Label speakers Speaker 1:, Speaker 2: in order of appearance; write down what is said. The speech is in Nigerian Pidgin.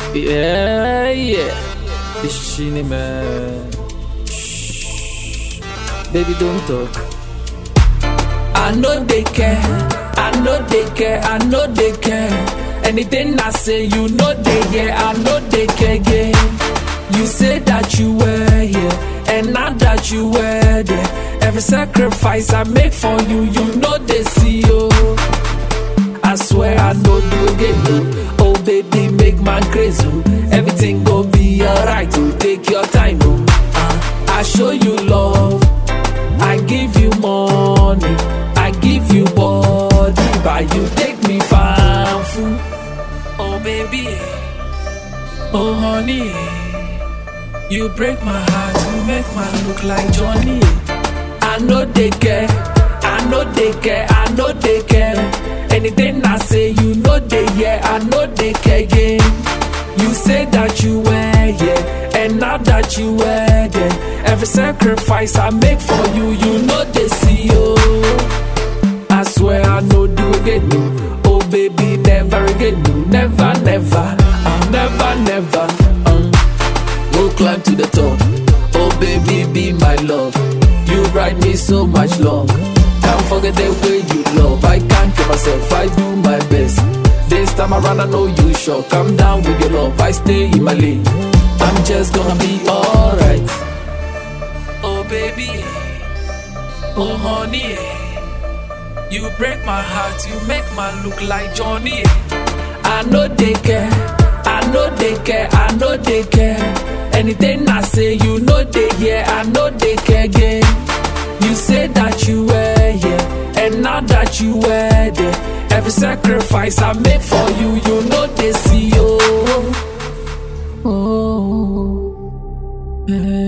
Speaker 1: Yeah. This is Shini, man. Shh. Baby, don't talk. I know they care. I know they care. I know they care. Anything I say, you know they hear. I know they care. Yeah. You say that you were here, and now that you were there, every sacrifice I make for you, you know they see you. I swear I know do again, no. Oh baby, make man crazy, oh. Everything go be alright, oh. Take your time, oh. I show you love, I give you money, I give you body, but you take me far food. Oh baby, oh honey, you break my heart, you make man look like Johnny. I know they care, I know they care, I know they care. Anything I say, you know they hear, I know they care, yeah. You say that you were here, and now that you were there, every sacrifice I make for you, you know they see you. I swear I know do again, no. Oh baby, never again, no. Never, never, never. Go climb to the top. Oh baby, be my love. You write me so much love. Can't forget the way you love. I can't kill myself, I do my best. This time around I know you sure. Come down with your love, I stay in my lane. I'm just gonna be alright. Oh baby, oh honey, you break my heart, you make man look like Johnny. I know they care, I know they care, I know they care. Anything I say, you know they hear, I know they care, yeah. You say that you were here, and now that you were there, every sacrifice I make for you, you know they see you. Oh, yeah.